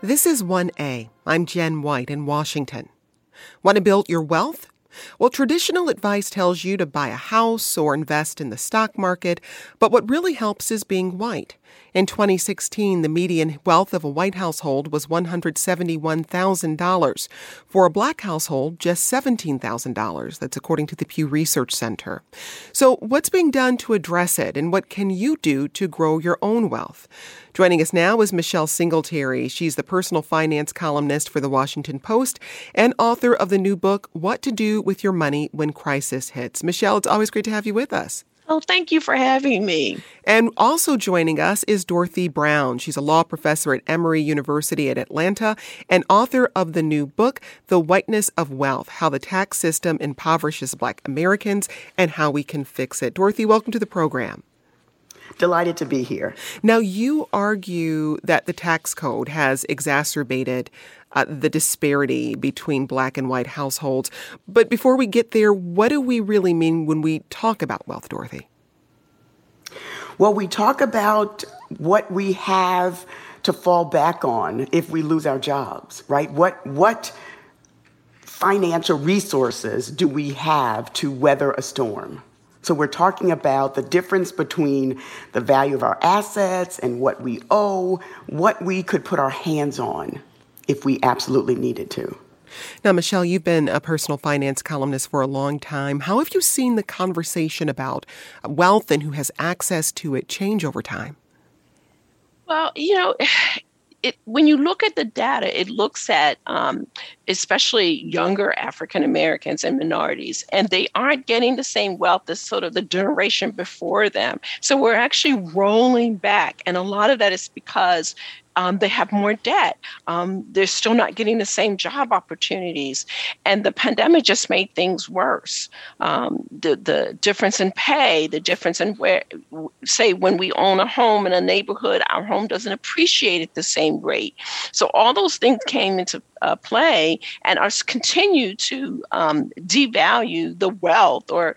This is 1A. I'm Jen White in Washington. Want to build your wealth? Well, traditional advice tells you to buy a house or invest in the stock market, but what really helps is being white. In 2016, the median wealth of a white household was $171,000. For a black household, just $17,000. That's according to the Pew Research Center. So what's being done to address it, and what can you do to grow your own wealth? Joining us now is Michelle Singletary. She's the personal finance columnist for The Washington Post and author of the new book, What to Do with Your Money When Crisis Hits. Michelle, it's always great to have you with us. Oh, thank you for having me. And also joining us is Dorothy Brown. She's a law professor at Emory University at Atlanta and author of the new book, The Whiteness of Wealth, How the Tax System Impoverishes Black Americans and How We Can Fix It. Dorothy, welcome to the program. Delighted to be here. Now, you argue that the tax code has exacerbated the disparity between black and white households. But before we get there, what do we really mean when we talk about wealth, Dorothy? Well, we talk about what we have to fall back on if we lose our jobs, right? What financial resources do we have to weather a storm? So we're talking about the difference between the value of our assets and what we owe, what we could put our hands on if we absolutely needed to. Now, Michelle, you've been a personal finance columnist for a long time. How have you seen the conversation about wealth and who has access to it change over time? Well, when you look at the data, it looks at especially younger African Americans and minorities, and they aren't getting the same wealth as sort of the generation before them. So we're actually rolling back, and a lot of that is because they have more debt. They're still not getting the same job opportunities. And the pandemic just made things worse. The difference in pay, the difference in where, say, when we own a home in a neighborhood, our home doesn't appreciate at the same rate. So all those things came into play and are continue to devalue the wealth or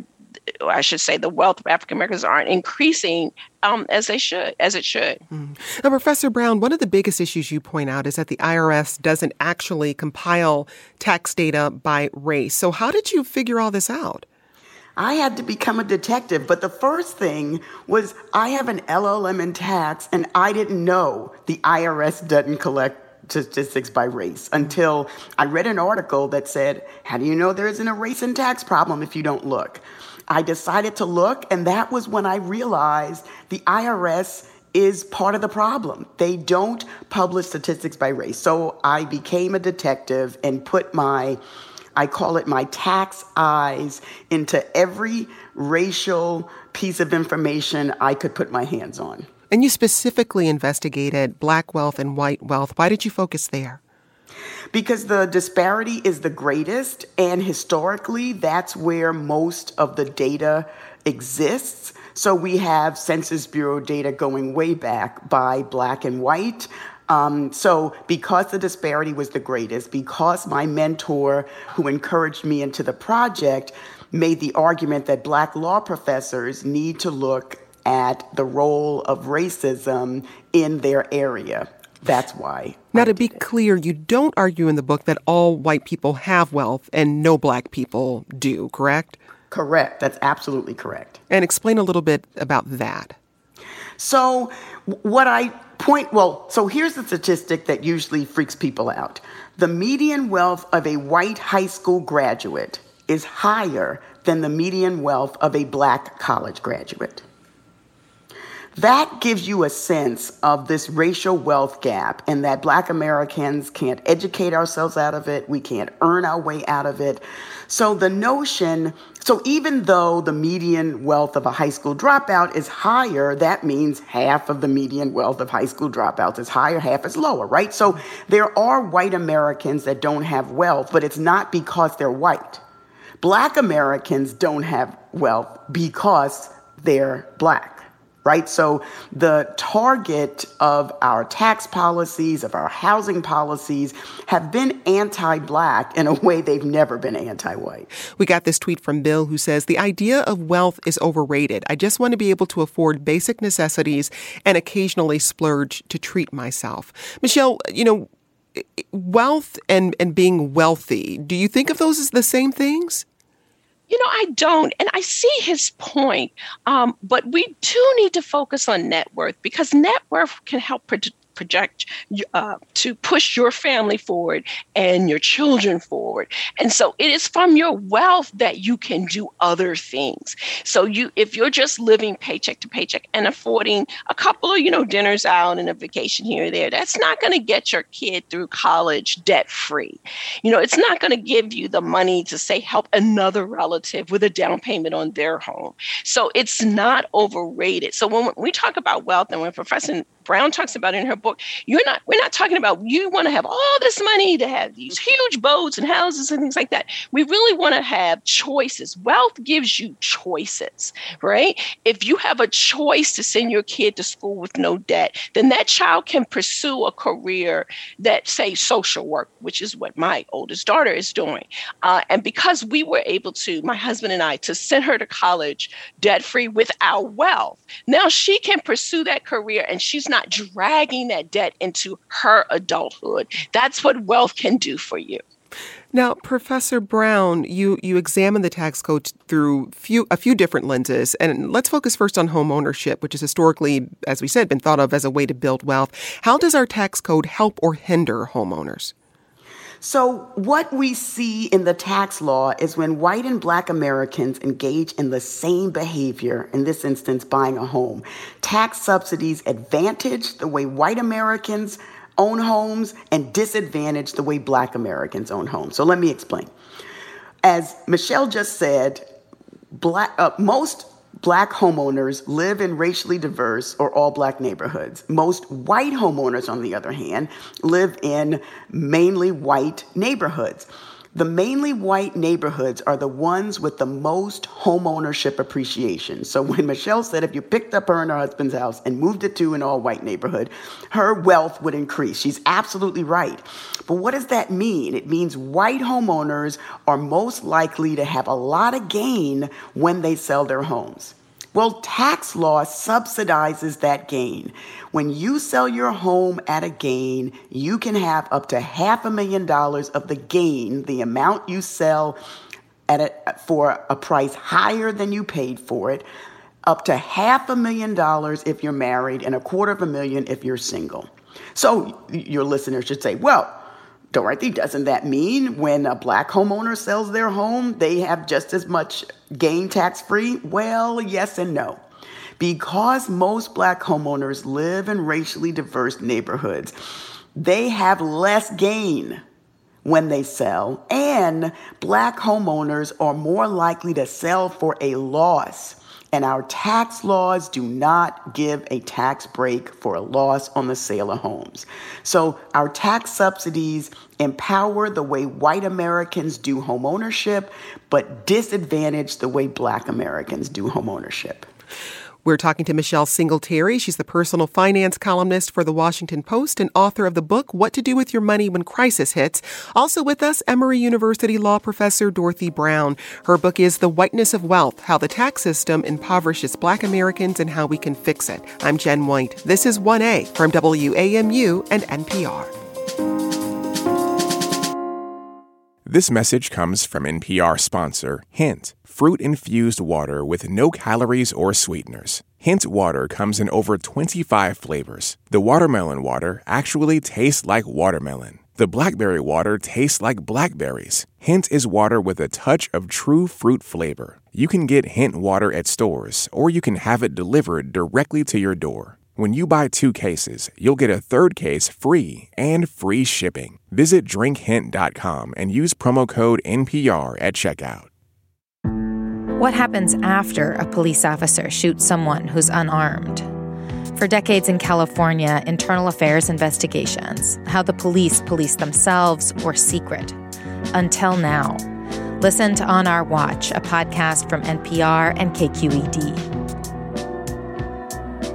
I should say the wealth of African Americans aren't increasing as it should. Now, Professor Brown, one of the biggest issues you point out is that the IRS doesn't actually compile tax data by race. So how did you figure all this out? I had to become a detective, but the first thing was I have an LLM in tax, and I didn't know the IRS doesn't collect statistics by race until I read an article that said, how do you know there isn't a race and tax problem if you don't look? I decided to look, and that was when I realized the IRS is part of the problem. They don't publish statistics by race. So I became a detective and put I call it my tax eyes into every racial piece of information I could put my hands on. And you specifically investigated black wealth and white wealth. Why did you focus there? Because the disparity is the greatest, and historically, that's where most of the data exists. So we have Census Bureau data going way back by black and white. So because the disparity was the greatest, because my mentor who encouraged me into the project made the argument that black law professors need to look at the role of racism in their area. That's why. Now, to be clear, you don't argue in the book that all white people have wealth and no black people do, correct? Correct. That's absolutely correct. And explain a little bit about that. So here's the statistic that usually freaks people out. The median wealth of a white high school graduate is higher than the median wealth of a black college graduate. That gives you a sense of this racial wealth gap and that black Americans can't educate ourselves out of it. We can't earn our way out of it. So even though the median wealth of a high school dropout is higher, that means half of the median wealth of high school dropouts is higher, half is lower, right? So there are white Americans that don't have wealth, but it's not because they're white. Black Americans don't have wealth because they're black. right? So the target of our tax policies, of our housing policies, have been anti-Black in a way they've never been anti-white. We got this tweet from Bill who says, the idea of wealth is overrated. I just want to be able to afford basic necessities and occasionally splurge to treat myself. Michelle, wealth and being wealthy, do you think of those as the same things? I don't. And I see his point. But we do need to focus on net worth, because net worth can help project to push your family forward and your children forward. And so it is from your wealth that you can do other things. So if you're just living paycheck to paycheck and affording a couple of, dinners out and a vacation here or there, that's not going to get your kid through college debt free. It's not going to give you the money to, say, help another relative with a down payment on their home. So it's not overrated. So when we talk about wealth, and when Professor Brown talks about it in her book, we're not talking about you want to have all this money to have these huge boats and houses and things like that. We really want to have choices. Wealth gives you choices, right? If you have a choice to send your kid to school with no debt, then that child can pursue a career that, say, social work, which is what my oldest daughter is doing. And because we were able to, my husband and I, to send her to college debt-free with our wealth, now she can pursue that career and she's not dragging that debt into her adulthood. That's what wealth can do for you. Now, Professor Brown, you examine the tax code through a few different lenses. And let's focus first on home ownership, which has historically, as we said, been thought of as a way to build wealth. How does our tax code help or hinder homeowners? So what we see in the tax law is when white and Black Americans engage in the same behavior, in this instance, buying a home, tax subsidies advantage the way white Americans own homes and disadvantage the way Black Americans own homes. So let me explain. As Michelle just said, most Black homeowners live in racially diverse or all Black neighborhoods. Most white homeowners, on the other hand, live in mainly white neighborhoods. The mainly white neighborhoods are the ones with the most homeownership appreciation. So when Michelle said if you picked up her and her husband's house and moved it to an all-white neighborhood, her wealth would increase. She's absolutely right. But what does that mean? It means white homeowners are most likely to have a lot of gain when they sell their homes. Well, tax law subsidizes that gain. When you sell your home at a gain, you can have up to $500,000 of the gain, the amount you sell for a price higher than you paid for it, up to $500,000 if you're married and $250,000 if you're single. So your listeners should say, well, Dorothy, doesn't that mean when a Black homeowner sells their home, they have just as much gain tax-free? Well, yes and no. Because most Black homeowners live in racially diverse neighborhoods, they have less gain when they sell, and Black homeowners are more likely to sell for a loss. And our tax laws do not give a tax break for a loss on the sale of homes. So our tax subsidies empower the way white Americans do home ownership, but disadvantage the way Black Americans do home ownership. We're talking to Michelle Singletary. She's the personal finance columnist for The Washington Post and author of the book, What to Do with Your Money When Crisis Hits. Also with us, Emory University law professor Dorothy Brown. Her book is The Whiteness of Wealth, How the Tax System Impoverishes Black Americans and How We Can Fix It. I'm Jen White. This is 1A from WAMU and NPR. This message comes from NPR sponsor, Hint, fruit-infused water with no calories or sweeteners. Hint water comes in over 25 flavors. The watermelon water actually tastes like watermelon. The blackberry water tastes like blackberries. Hint is water with a touch of true fruit flavor. You can get Hint water at stores, or you can have it delivered directly to your door. When you buy 2 cases, you'll get a 3rd case free and free shipping. Visit drinkhint.com and use promo code NPR at checkout. What happens after a police officer shoots someone who's unarmed? For decades in California, internal affairs investigations, how the police themselves, were secret. Until now. Listen to On Our Watch, a podcast from NPR and KQED.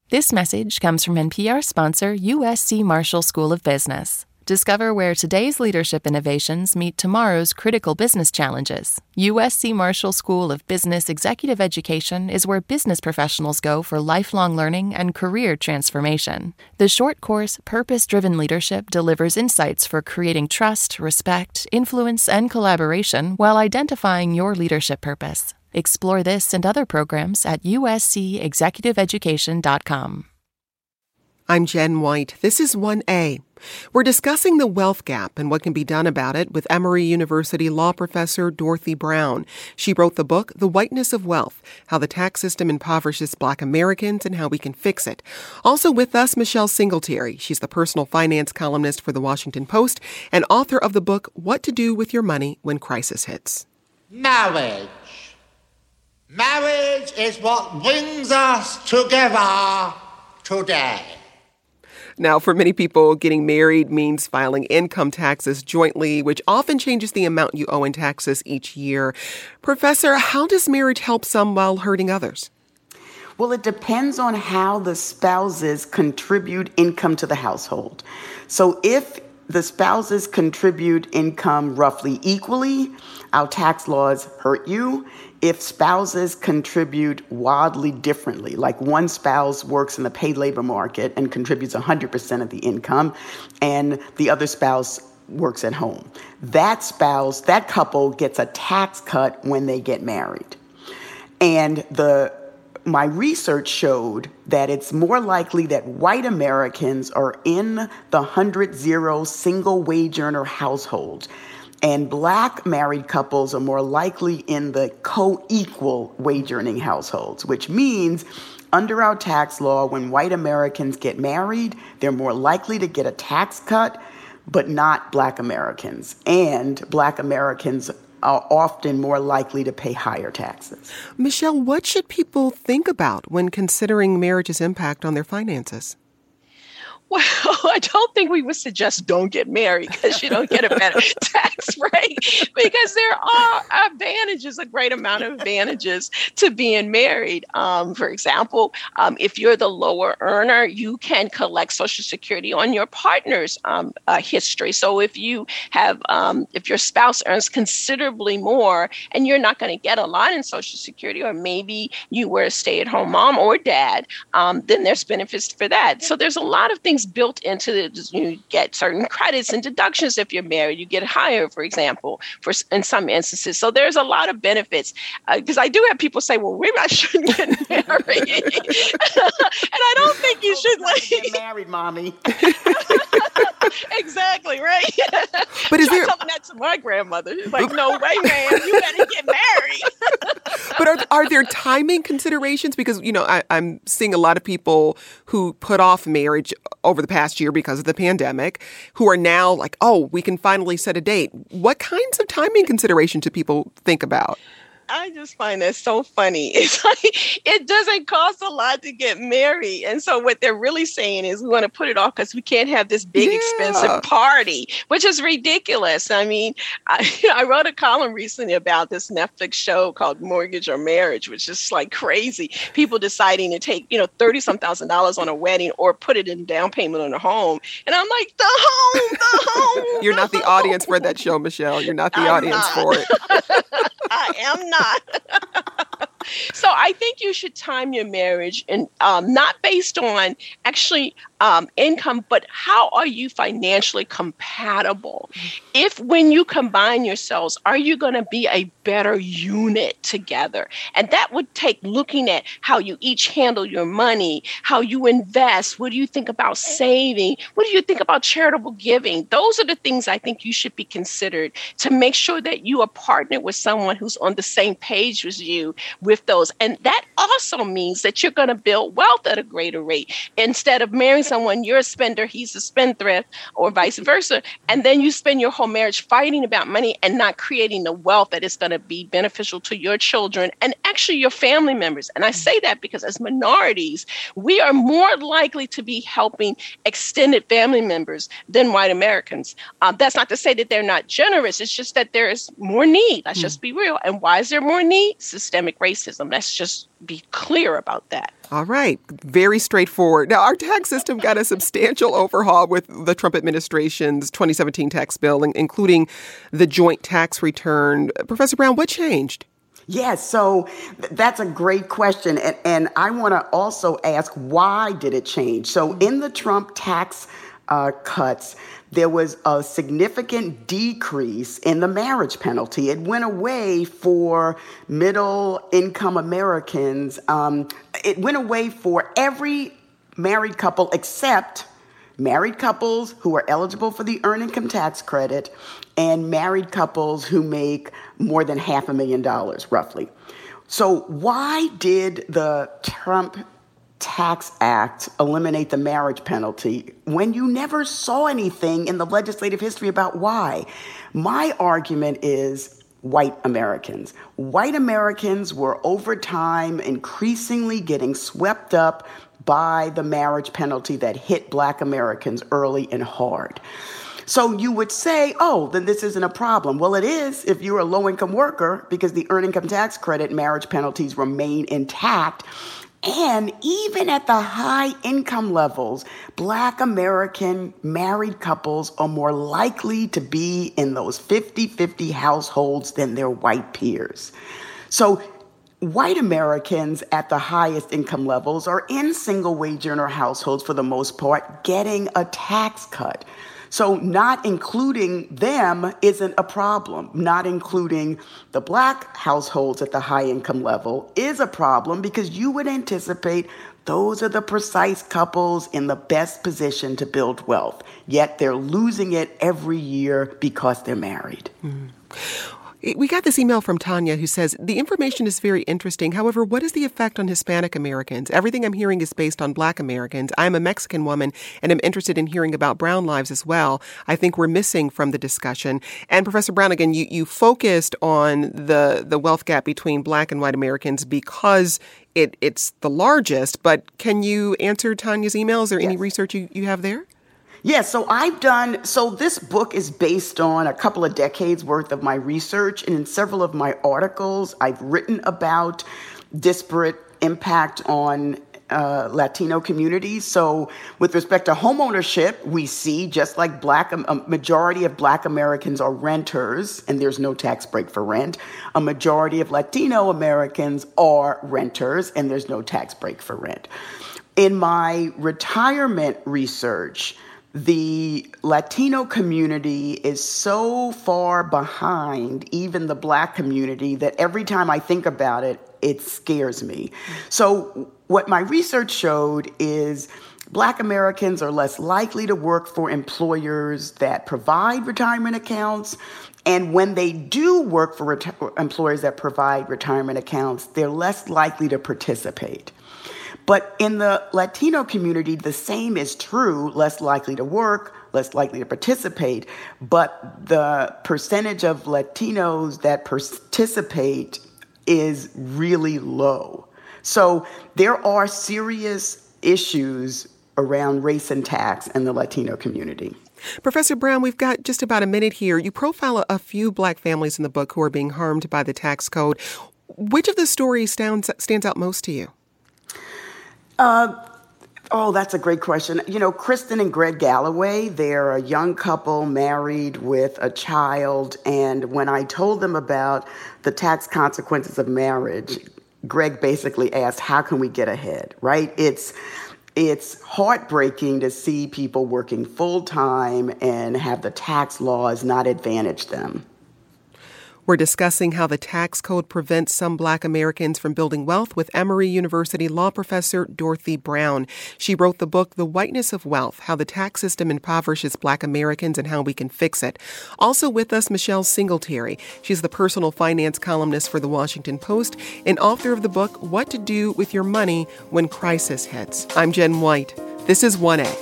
This message comes from NPR sponsor USC Marshall School of Business. Discover where today's leadership innovations meet tomorrow's critical business challenges. USC Marshall School of Business Executive Education is where business professionals go for lifelong learning and career transformation. The short course, Purpose-Driven Leadership delivers insights for creating trust, respect, influence, and collaboration while identifying your leadership purpose. Explore this and other programs at uscexecutiveeducation.com. I'm Jen White. This is 1A. We're discussing the wealth gap and what can be done about it with Emory University law professor Dorothy Brown. She wrote the book, The Whiteness of Wealth, How the Tax System Impoverishes Black Americans and How We Can Fix It. Also with us, Michelle Singletary. She's the personal finance columnist for The Washington Post and author of the book, What to Do with Your Money When Crisis Hits. Marriage. Marriage is what brings us together today. Now, for many people, getting married means filing income taxes jointly, which often changes the amount you owe in taxes each year. Professor, how does marriage help some while hurting others? Well, it depends on how the spouses contribute income to the household. So if the spouses contribute income roughly equally, our tax laws hurt you. If spouses contribute wildly differently, like one spouse works in the paid labor market and contributes 100% of the income, and the other spouse works at home, that couple gets a tax cut when they get married. And my research showed that it's more likely that white Americans are in the 100-0 single wage earner household, and Black married couples are more likely in the co-equal wage earning households, which means under our tax law, when white Americans get married, they're more likely to get a tax cut, but not Black Americans. And Black Americans are often more likely to pay higher taxes. Michelle, what should people think about when considering marriage's impact on their finances? Well, I don't think we would suggest don't get married because you don't get a better tax rate, because there are advantages, a great amount of advantages to being married. For example, if you're the lower earner, you can collect Social Security on your partner's history. So if you have, if your spouse earns considerably more and you're not going to get a lot in Social Security, or maybe you were a stay-at-home mom or dad, then there's benefits for that. So there's a lot of things built into it. You get certain credits and deductions if you're married. You get higher, for example, in some instances. So there's a lot of benefits. Because I do have people say, well, maybe I shouldn't get married. And I don't think you should get married, mommy. Exactly, right? But is there telling that to my grandmother? She's like, no way, man, you better get married. But are there timing considerations? Because, I'm seeing a lot of people who put off marriage over the past year because of the pandemic, who are now like, oh, we can finally set a date. What kinds of timing considerations do people think about? I just find that so funny. It's like, it doesn't cost a lot to get married. And so what they're really saying is we want to put it off because we can't have this big, expensive party, which is ridiculous. I mean, I wrote a column recently about this Netflix show called Mortgage or Marriage, which is like crazy. People deciding to take, $30,000 on a wedding or put it in down payment on a home. And I'm like, the home. You're not the audience for that show, Michelle. You're not the audience for it. I am not. So I think you should time your marriage and not based on actually income, but how are you financially compatible? If when you combine yourselves, are you going to be a better unit together? And that would take looking at how you each handle your money, how you invest. What do you think about saving? What do you think about charitable giving? Those are the things I think you should be considered to make sure that you are partnered with someone who's on the same page as you with those. And that also means that you're going to build wealth at a greater rate. Instead of marrying someone, you're a spender, he's a spendthrift, or vice versa. And then you spend your whole marriage fighting about money and not creating the wealth that is going to be beneficial to your children and actually your family members. And I say that because as minorities, we are more likely to be helping extended family members than white Americans. That's not to say that they're not generous. It's just that there is more need. Let's just be real. And why is there more need? Systemic racism. Let's just be clear about that. All right. Very straightforward. Now, our tax system got a substantial overhaul with the Trump administration's 2017 tax bill, including the joint tax return. Professor Brown, what changed? Yes, so that's a great question. And I want to also ask, why did it change? So in the Trump tax cuts, there was a significant decrease in the marriage penalty. It went away for middle-income Americans. It went away for every married couple except married couples who are eligible for the earned income tax credit and married couples who make more than $500,000, roughly. So why did the Trump Tax Act eliminate the marriage penalty when you never saw anything in the legislative history about why? My argument is white Americans. White Americans were over time increasingly getting swept up by the marriage penalty that hit Black Americans early and hard. So you would say, oh, then this isn't a problem. Well, it is if you're a low-income worker because the earned income tax credit marriage penalties remain intact. And even at the high income levels, Black American married couples are more likely to be in those 50-50 households than their white peers. So white Americans at the highest income levels are in single wage earner households for the most part, getting a tax cut. So not including them isn't a problem. Not including the Black households at the high income level is a problem because you would anticipate those are the precise couples in the best position to build wealth. Yet they're losing it every year because they're married. Mm. We got this email from Tanya who says, the information is very interesting. However, what is the effect on Hispanic Americans? Everything I'm hearing is based on Black Americans. I'm a Mexican woman and am interested in hearing about brown lives as well. I think we're missing from the discussion. And Professor Brown, again, you focused on the wealth gap between Black and white Americans because it's the largest. But can you answer Tanya's email? Is there any research you have there? Yes, so this book is based on a couple of decades worth of my research, and in several of my articles, I've written about disparate impact on Latino communities. So with respect to homeownership, we see just like a majority of Black Americans are renters, and there's no tax break for rent. A majority of Latino Americans are renters, and there's no tax break for rent. In my retirement research, the Latino community is so far behind even the Black community that every time I think about it, it scares me. So what my research showed is Black Americans are less likely to work for employers that provide retirement accounts. And when they do work for employers that provide retirement accounts, they're less likely to participate. But in the Latino community, the same is true, less likely to work, less likely to participate, but the percentage of Latinos that participate is really low. So there are serious issues around race and tax in the Latino community. Professor Brown, we've got just about a minute here. You profile a few Black families in the book who are being harmed by the tax code. Which of the stories stands out most to you? That's a great question. You know, Kristen and Greg Galloway, they're a young couple married with a child. And when I told them about the tax consequences of marriage, Greg basically asked, how can we get ahead, right? It's heartbreaking to see people working full time and have the tax laws not advantage them. We're discussing how the tax code prevents some Black Americans from building wealth with Emory University law professor Dorothy Brown. She wrote the book, The Whiteness of Wealth, How the Tax System Impoverishes Black Americans and How We Can Fix It. Also with us, Michelle Singletary. She's the personal finance columnist for The Washington Post and author of the book, What to Do with Your Money When Crisis Hits. I'm Jen White. This is 1A.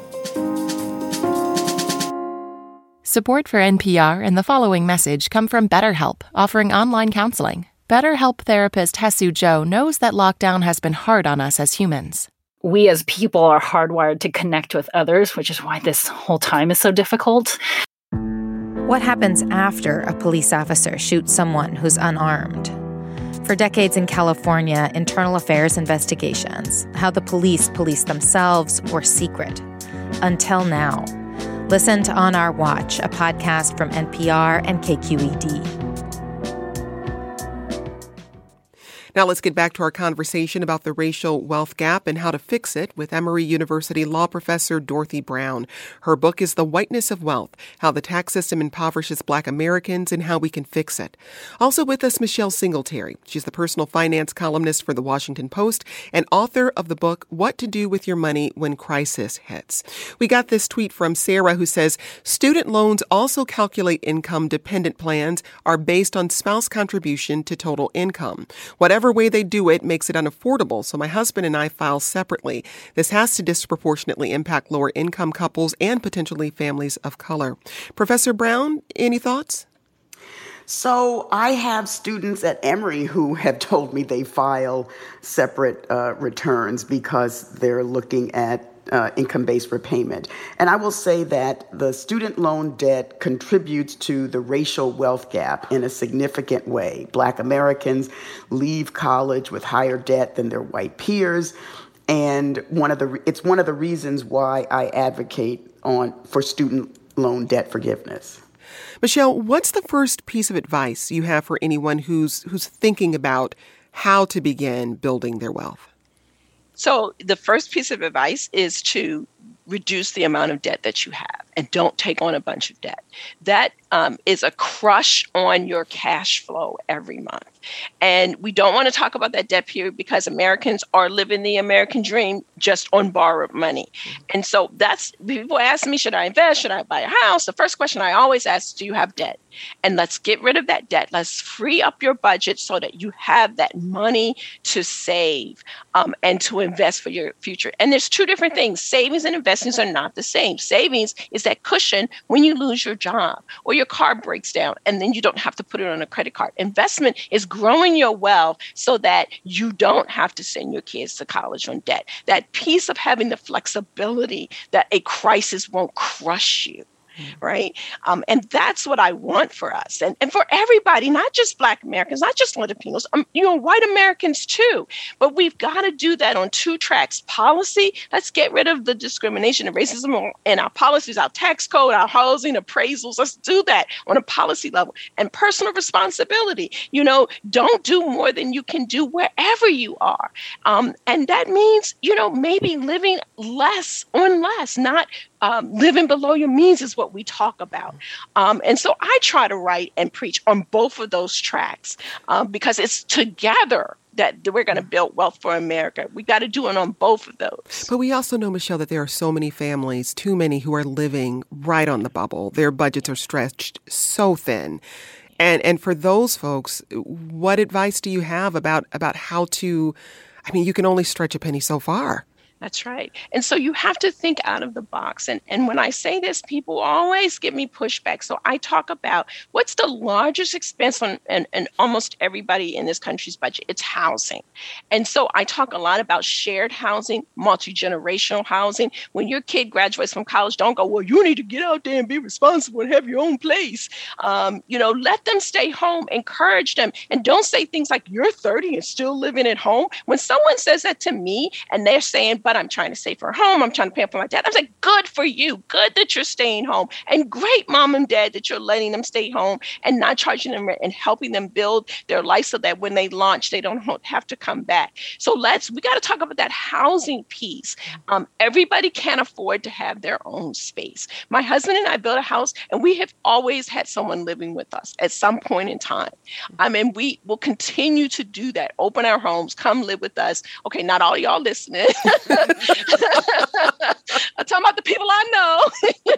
Support for NPR and the following message come from BetterHelp, offering online counseling. BetterHelp therapist Hesu Joe knows that lockdown has been hard on us as humans. We as people are hardwired to connect with others, which is why this whole time is so difficult. What happens after a police officer shoots someone who's unarmed? For decades in California, internal affairs investigations, how the police police themselves, were secret. Until now. Listen to On Our Watch, a podcast from NPR and KQED. Now let's get back to our conversation about the racial wealth gap and how to fix it with Emory University law professor Dorothy Brown. Her book is The Whiteness of Wealth, How the Tax System Impoverishes Black Americans and How We Can Fix It. Also with us, Michelle Singletary. She's the personal finance columnist for The Washington Post and author of the book, What to Do with Your Money When Crisis Hits. We got this tweet from Sarah who says, student loans also calculate income dependent plans are based on spouse contribution to total income. Whatever way they do it makes it unaffordable, so my husband and I file separately. This has to disproportionately impact lower income couples and potentially families of color. Professor Brown, any thoughts? So I have students at Emory who have told me they file separate returns because they're looking at income-based repayment. And I will say that the student loan debt contributes to the racial wealth gap in a significant way. Black Americans leave college with higher debt than their white peers. And it's one of the reasons why I advocate for student loan debt forgiveness. Michelle, what's the first piece of advice you have for anyone who's thinking about how to begin building their wealth? So the first piece of advice is to reduce the amount of debt that you have and don't take on a bunch of debt. That is a crush on your cash flow every month. And we don't want to talk about that debt period because Americans are living the American dream just on borrowed money. And so people ask me, should I invest? Should I buy a house? The first question I always ask, do you have debt? And let's get rid of that debt. Let's free up your budget so that you have that money to save and to invest for your future. And there's two different things. Savings and investments are not the same. Savings is that cushion when you lose your job or your car breaks down and then you don't have to put it on a credit card. Investment is growing your wealth so that you don't have to send your kids to college on debt. That piece of having the flexibility that a crisis won't crush you. Right. And that's what I want for us and for everybody, not just Black Americans, not just Latinos, white Americans, too. But we've got to do that on two tracks. Policy. Let's get rid of the discrimination and racism in our policies, our tax code, our housing appraisals. Let's do that on a policy level and personal responsibility. Don't do more than you can do wherever you are. And that means, maybe living less on less, not living below your means is what we talk about. And so I try to write and preach on both of those tracks because it's together that we're going to build wealth for America. We got to do it on both of those. But we also know, Michelle, that there are so many families, too many, who are living right on the bubble. Their budgets are stretched so thin. And for those folks, what advice do you have about how to, you can only stretch a penny so far. That's right. And so you have to think out of the box. And when I say this, people always give me pushback. So I talk about what's the largest expense on and almost everybody in this country's budget. It's housing. And so I talk a lot about shared housing, multi-generational housing. When your kid graduates from college, don't go, well, you need to get out there and be responsible and have your own place. Let them stay home, encourage them. And don't say things like, you're 30 and still living at home. When someone says that to me and they're saying, but I'm trying to save for a home, I'm trying to pay for my dad, I'm like, good for you. Good that you're staying home. And great, mom and dad, that you're letting them stay home and not charging them rent and helping them build their life so that when they launch, they don't have to come back. So we got to talk about that housing piece. Everybody can't afford to have their own space. My husband and I built a house and we have always had someone living with us at some point in time. We will continue to do that. Open our homes, come live with us. Okay, not all y'all listening. I'm talking about the people I know.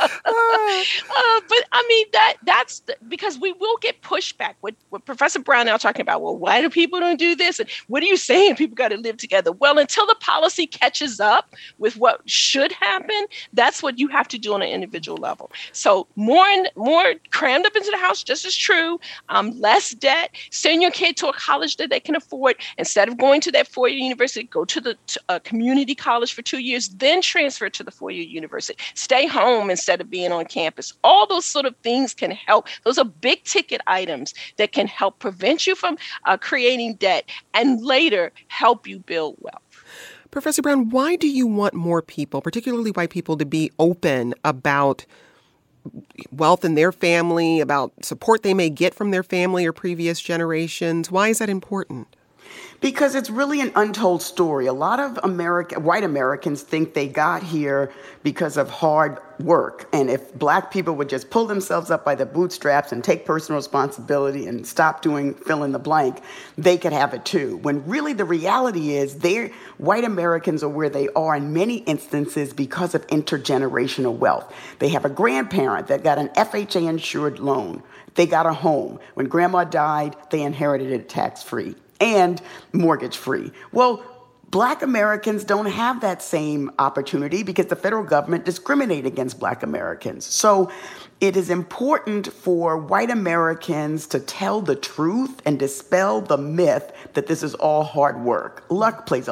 But that's because we will get pushback. What Professor Brown now talking about, well, why do people don't do this? And what are you saying? People got to live together. Well, until the policy catches up with what should happen, that's what you have to do on an individual level. So more crammed up into the house, just as true. Less debt. Send your kid to a college that they can afford. Instead of going to that four-year university, go to the community community college for 2 years, then transfer to the four-year university. Stay home instead of being on campus. All those sort of things can help. Those are big ticket items that can help prevent you from creating debt and later help you build wealth. Professor Brown, why do you want more people, particularly white people, to be open about wealth in their family, about support they may get from their family or previous generations? Why is that important? Because it's really an untold story. A lot of white Americans think they got here because of hard work. And if Black people would just pull themselves up by the bootstraps and take personal responsibility and stop doing fill in the blank, they could have it too. When really the reality is white Americans are where they are in many instances because of intergenerational wealth. They have a grandparent that got an FHA insured loan. They got a home. When grandma died, they inherited it tax-free and mortgage-free. Well, Black Americans don't have that same opportunity because the federal government discriminates against Black Americans. So it is important for white Americans to tell the truth and dispel the myth that this is all hard work. Luck plays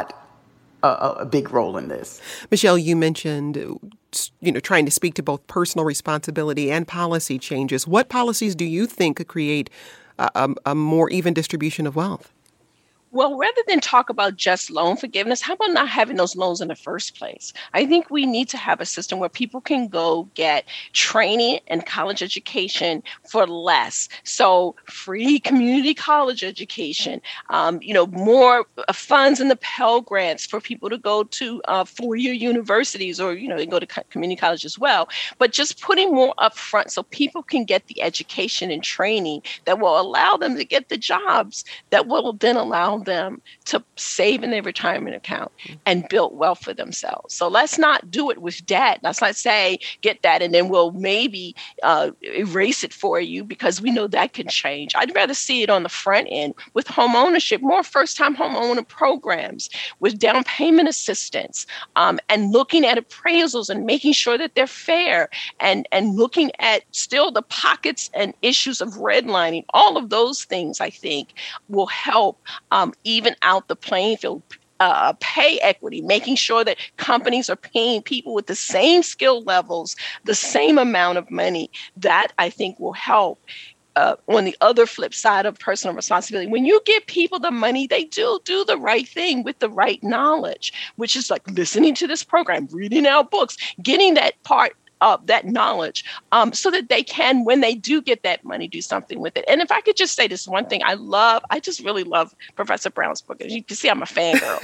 a big role in this. Michelle, you mentioned trying to speak to both personal responsibility and policy changes. What policies do you think could create a more even distribution of wealth? Well, rather than talk about just loan forgiveness, how about not having those loans in the first place? I think we need to have a system where people can go get training and college education for less. So free community college education, more funds in the Pell Grants for people to go to four-year universities or, they go to community college as well. But just putting more up front so people can get the education and training that will allow them to get the jobs that will then allow them to save in their retirement account and build wealth for themselves. So let's not do it with debt. Let's not say, get that, and then we'll maybe erase it for you, because we know that can change. I'd rather see it on the front end with home ownership, more first-time homeowner programs with down payment assistance, and looking at appraisals and making sure that they're fair, and looking at still the pockets and issues of redlining. All of those things, I think, will help even out the playing field. Pay equity, making sure that companies are paying people with the same skill levels, the same amount of money. That, I think, will help. On the other flip side of personal responsibility, when you give people the money, they do the right thing with the right knowledge, which is like listening to this program, reading our books, getting that part of that knowledge, so that they can, when they do get that money, do something with it. And if I could just say this one thing, I just really love Professor Brown's book. As you can see, I'm a fangirl.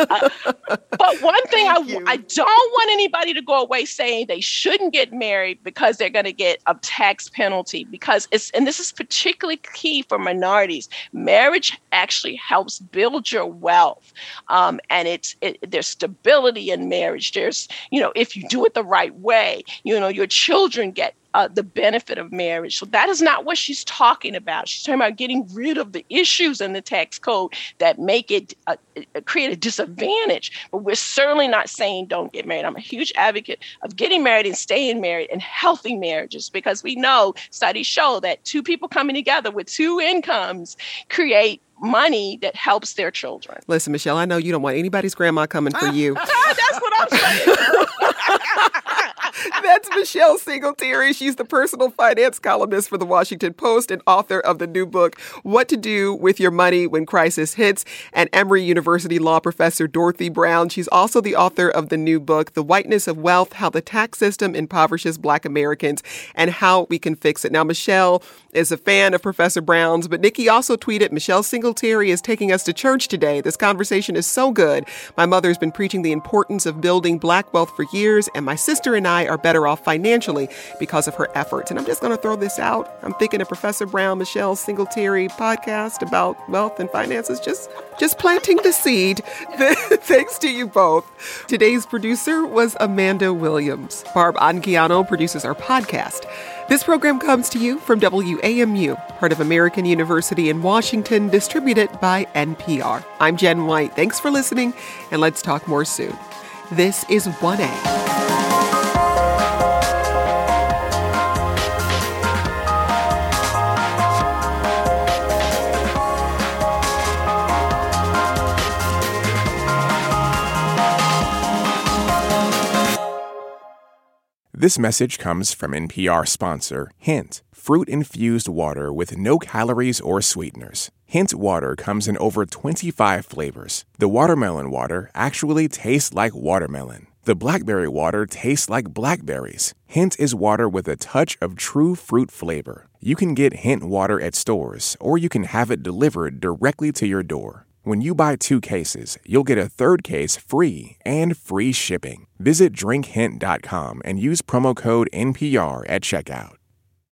But one thing I don't want anybody to go away saying they shouldn't get married because they're going to get a tax penalty, because and this is particularly key for minorities. Marriage actually helps build your wealth. And there's stability in marriage. There's, if you do it the right way, your children get the benefit of marriage. So that is not what she's talking about. She's talking about getting rid of the issues in the tax code that make it create a disadvantage. But we're certainly not saying don't get married. I'm a huge advocate of getting married and staying married and healthy marriages, because we know studies show that two people coming together with two incomes create money that helps their children. Listen, Michelle, I know you don't want anybody's grandma coming for you. That's what I'm saying. That's Michelle Singletary. She's the personal finance columnist for The Washington Post and author of the new book, What to Do with Your Money When Crisis Hits, and Emory University law professor Dorothy Brown. She's also the author of the new book, The Whiteness of Wealth, How the Tax System Impoverishes Black Americans and How We Can Fix It. Now, Michelle is a fan of Professor Brown's, but Nikki also tweeted, Michelle Singletary is taking us to church today. This conversation is so good. My mother's been preaching the importance of building Black wealth for years, and my sister and I are better off financially because of her efforts. And I'm just going to throw this out. I'm thinking of Professor Brown, Michelle Singletary podcast about wealth and finances, just planting the seed. Thanks to you both. Today's producer was Amanda Williams. Barb Anguiano produces our podcast. This program comes to you from WAMU, part of American University in Washington, distributed by NPR. I'm Jen White. Thanks for listening, and let's talk more soon. This is 1A. This message comes from NPR sponsor Hint, fruit-infused water with no calories or sweeteners. Hint water comes in over 25 flavors. The watermelon water actually tastes like watermelon. The blackberry water tastes like blackberries. Hint is water with a touch of true fruit flavor. You can get Hint water at stores, or you can have it delivered directly to your door. When you buy 2 cases, you'll get a 3rd case free and free shipping. Visit drinkhint.com and use promo code NPR at checkout.